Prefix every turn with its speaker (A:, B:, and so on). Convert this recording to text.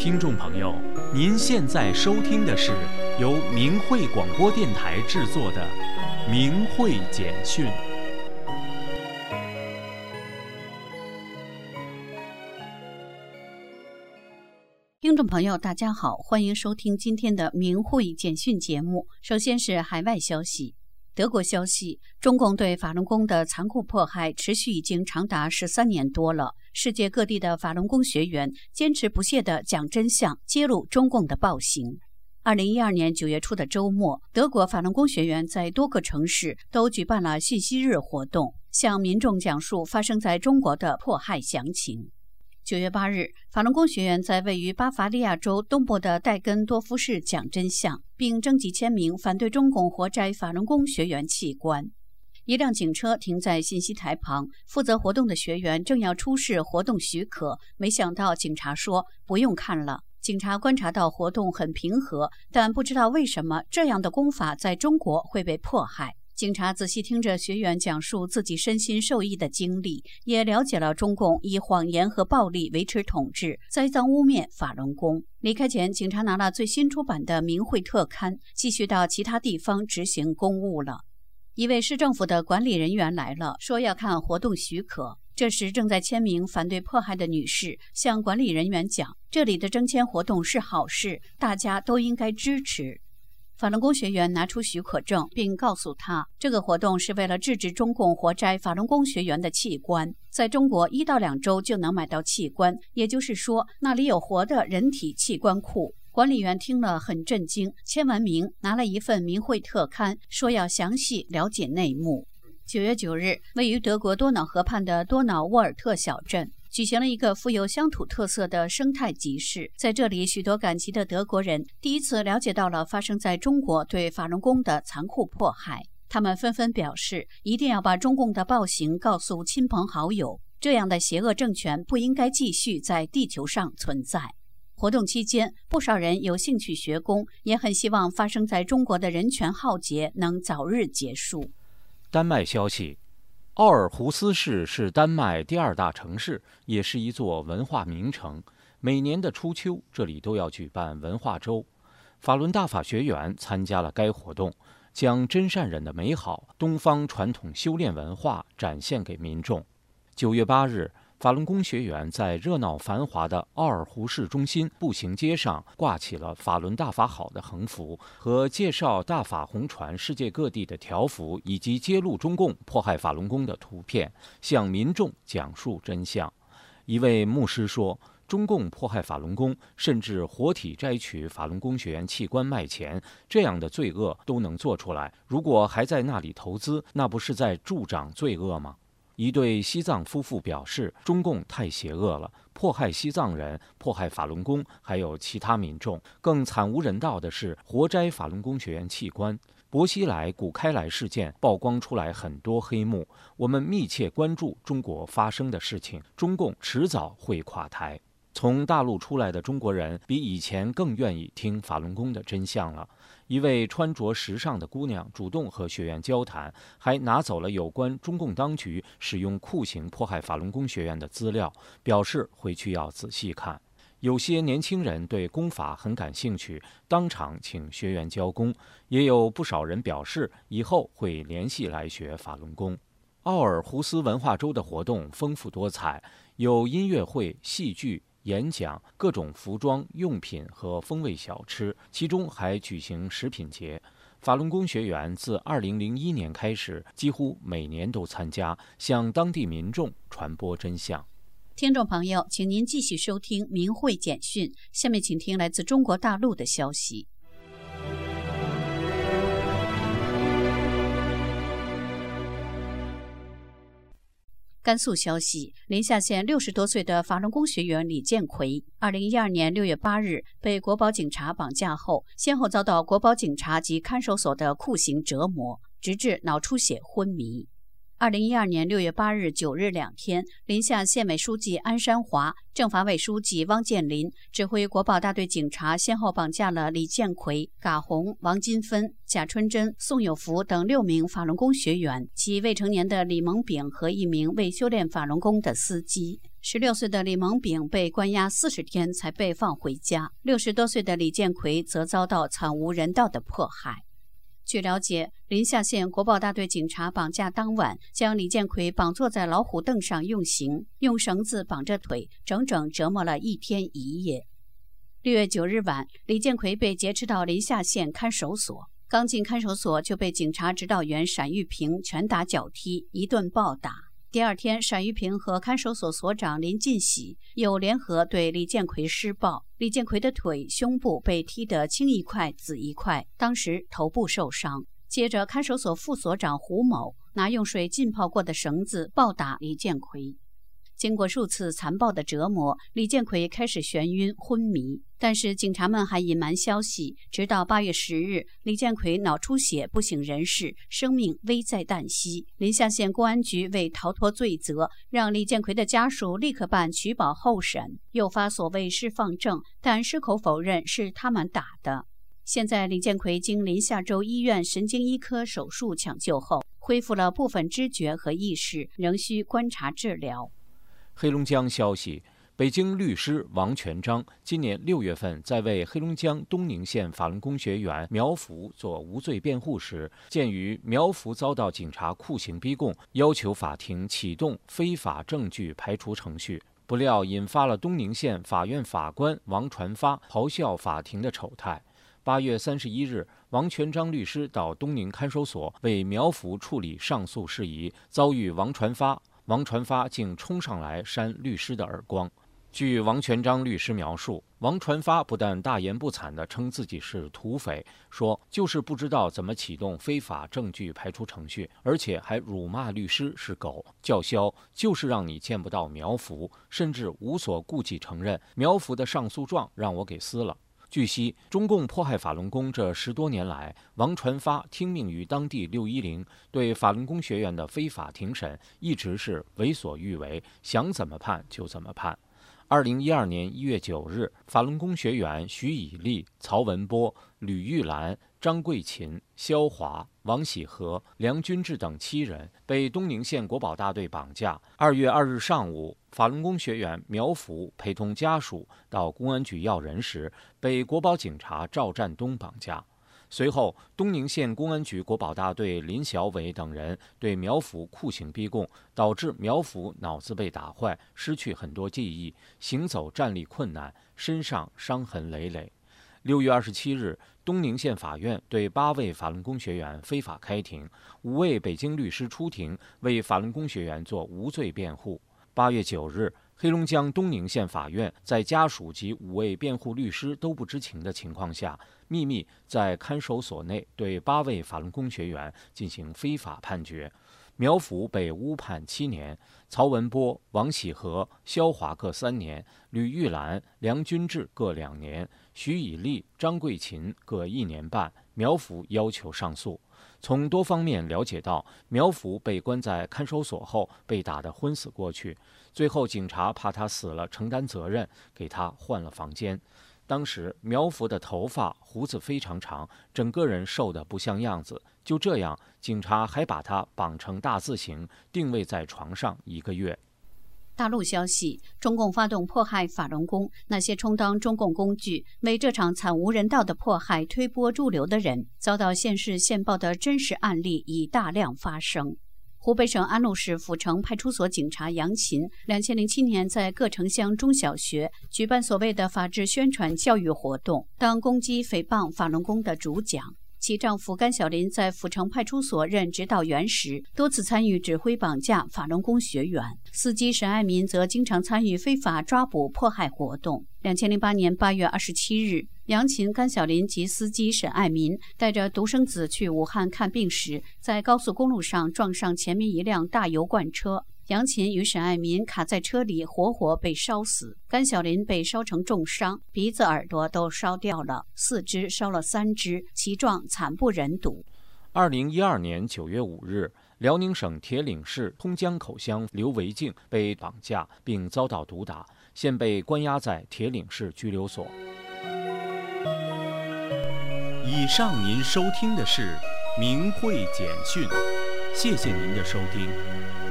A: 听众朋友，您现在收听的是由明慧广播电台制作的《明慧简讯》。
B: 听众朋友，大家好，欢迎收听今天的《明慧简讯》节目。首先是海外消息。德国消息，中共对法轮功的残酷迫害持续已经长达13年多了。世界各地的法轮功学员坚持不懈地讲真相，揭露中共的暴行。2012年9月初的周末，德国法轮功学员在多个城市都举办了信息日活动，向民众讲述发生在中国的迫害详情。9月8日，法轮功学员在位于巴伐利亚州东部的戴根多夫市讲真相，并征集签名反对中共活摘法轮功学员器官。一辆警车停在信息台旁，负责活动的学员正要出示活动许可，没想到警察说不用看了。警察观察到活动很平和，但不知道为什么这样的功法在中国会被迫害。警察仔细听着学员讲述自己身心受益的经历，也了解了中共以谎言和暴力维持统治，栽赃污蔑法轮功。离开前，警察拿了最新出版的《明慧特刊》，继续到其他地方执行公务了。一位市政府的管理人员来了，说要看活动许可。这时正在签名反对迫害的女士向管理人员讲，这里的征签活动是好事，大家都应该支持。法轮功学员拿出许可证，并告诉他，这个活动是为了制止中共活摘法轮功学员的器官。在中国1到2周就能买到器官，也就是说，那里有活的人体器官库。管理员听了很震惊，签完名，拿了一份明慧特刊，说要详细了解内幕。9月9日，位于德国多瑙河畔的多瑙沃尔特小镇举行了一个富有乡土特色的生态集市，在这里，许多赶集的德国人第一次了解到了发生在中国对法轮功的残酷迫害。他们纷纷表示，一定要把中共的暴行告诉亲朋好友，这样的邪恶政权不应该继续在地球上存在。活动期间，不少人有兴趣学功，也很希望发生在中国的人权浩劫能早日结束。
A: 丹麦消息，奥尔胡斯市是丹麦第2大城市，也是一座文化名城。每年的初秋，这里都要举办文化周。法轮大法学员参加了该活动，将真善忍的美好、东方传统修炼文化展现给民众。9月8日，法轮功学员在热闹繁华的奥尔胡市中心步行街上挂起了法轮大法好的横幅和介绍大法红传世界各地的条幅，以及揭露中共迫害法轮功的图片，向民众讲述真相。一位牧师说，中共迫害法轮功，甚至活体摘取法轮功学员器官卖钱，这样的罪恶都能做出来，如果还在那里投资，那不是在助长罪恶吗？一对西藏夫妇表示，中共太邪恶了，迫害西藏人，迫害法轮功，还有其他民众。更惨无人道的是，活摘法轮功学员器官。薄熙来、谷开来事件曝光出来很多黑幕，我们密切关注中国发生的事情，中共迟早会垮台。从大陆出来的中国人比以前更愿意听法轮功的真相了。一位穿着时尚的姑娘主动和学员交谈，还拿走了有关中共当局使用酷刑迫害法轮功学员的资料，表示回去要仔细看。有些年轻人对功法很感兴趣，当场请学员教功，也有不少人表示以后会联系来学法轮功。奥尔胡斯文化周的活动丰富多彩，有音乐会、戏剧、演讲、各种服装、用品和风味小吃，其中还举行食品节。法轮功学员自2001年开始，几乎每年都参加，向当地民众传播真相。
B: 听众朋友，请您继续收听明慧简讯，下面请听来自中国大陆的消息。甘肃消息，临夏县60多岁的法轮功学员李建奎，2012年6月8日被国保警察绑架后，先后遭到国保警察及看守所的酷刑折磨，直至脑出血昏迷。 2012年6月8日、9日2天，临夏县委书记安山华、政法委书记汪建林指挥国保大队警察先后绑架了李建奎、嘎红、王金芬、贾春珍、宋有福等6名法轮功学员及未成年的李蒙炳和1名未修炼法轮功的司机。16岁的李蒙炳被关押40天才被放回家，60多岁的李建奎则遭到惨无人道的迫害。据了解，临夏县国保大队警察绑架当晚，将李建奎绑坐在老虎凳上用刑，用绳子绑着腿，整整折磨了1天1夜。6月9日晚，李建奎被劫持到临夏县看守所，刚进看守所就被警察指导员单玉平拳打脚踢，一顿暴打。第二天，单玉平和看守所所长林进喜又联合对李建奎施暴，李建奎的腿、胸部被踢得青一块紫一块，当时头部受伤。接着，看守所副所长胡某拿用水浸泡过的绳子暴打李建奎。经过数次残暴的折磨，李建奎开始眩晕昏迷，但是警察们还隐瞒消息，直到8月10日，李建奎脑出血不省人事，生命危在旦夕。临夏县公安局为逃脱罪责，让李建奎的家属立刻办取保候审，诱发所谓释放证，但矢口否认是他们打的。现在李建奎经临夏州医院神经医科手术抢救后，恢复了部分知觉和意识，仍需观察治疗。
A: 黑龙江消息，北京律师王全章今年6月份在为黑龙江东宁县法轮功学员苗福做无罪辩护时，鉴于苗福遭到警察酷刑逼供，要求法庭启动非法证据排除程序，不料引发了东宁县法院法官王传发咆哮法庭的丑态。8月31日，王全章律师到东宁看守所为苗福处理上诉事宜，遭遇王传发竟冲上来扇律师的耳光。据王全章律师描述，王传发不但大言不惭地称自己是土匪，说就是不知道怎么启动非法证据排除程序，而且还辱骂律师是狗，叫嚣就是让你见不到苗福，甚至无所顾忌承认苗福的上诉状让我给撕了。据悉，中共迫害法轮功这10多年来，王传发听命于当地610，对法轮功学员的非法庭审一直是为所欲为，想怎么判就怎么判。2012年1月9日，法轮功学员徐以利、曹文波、吕玉兰、张桂琴、肖华、王喜和、梁君志等7人被东宁县国保大队绑架。2月2日上午，法轮功学员苗福陪同家属到公安局要人时，被国保警察赵占东绑架。随后，东宁县公安局国保大队林小伟等人对苗福酷刑逼供，导致苗福脑子被打坏，失去很多记忆，行走站立困难，身上伤痕累累。6月27日，东宁县法院对8位法轮功学员非法开庭，5位北京律师出庭为法轮功学员做无罪辩护。8月9日，黑龙江东宁县法院在家属及5位辩护律师都不知情的情况下，秘密在看守所内对8位法轮功学员进行非法判决。苗福被误判7年，曹文波、王喜和、肖华各3年，吕玉兰、梁君志各2年，徐以利、张桂琴各1年半。苗福要求上诉。从多方面了解到，苗福被关在看守所后被打得昏死过去，最后警察怕他死了承担责任，给他换了房间。当时苗福的头发胡子非常长，整个人瘦得不像样子。就这样，警察还把他绑成大字形，定位在床上1个月。
B: 大陆消息，中共发动迫害法轮功，那些充当中共工具为这场惨无人道的迫害推波助流的人，遭到现世现报的真实案例已大量发生。湖北省安陆市阜城派出所警察杨琴2007年在各城乡中小学举办所谓的法治宣传教育活动，当攻击诽谤法轮功的主讲。其丈夫甘小林在阜城派出所任指导员时，多次参与指挥绑架法轮功学员；司机沈爱民则经常参与非法抓捕迫害活动。2008年8月27日，杨琴、甘小林及司机沈爱民带着独生子去武汉看病时，在高速公路上撞上前面一辆大油罐车。杨琴与沈爱民卡在车里，活活被烧死；甘小林被烧成重伤，鼻子、耳朵都烧掉了，4肢烧了3只，其状惨不忍睹。
A: 2012年9月5日， 辽宁省铁岭市通江口乡刘维静被绑架并遭到毒打，现被关押在铁岭市拘留所。
C: 以上您收听的是《明慧简讯》，谢谢您的收听。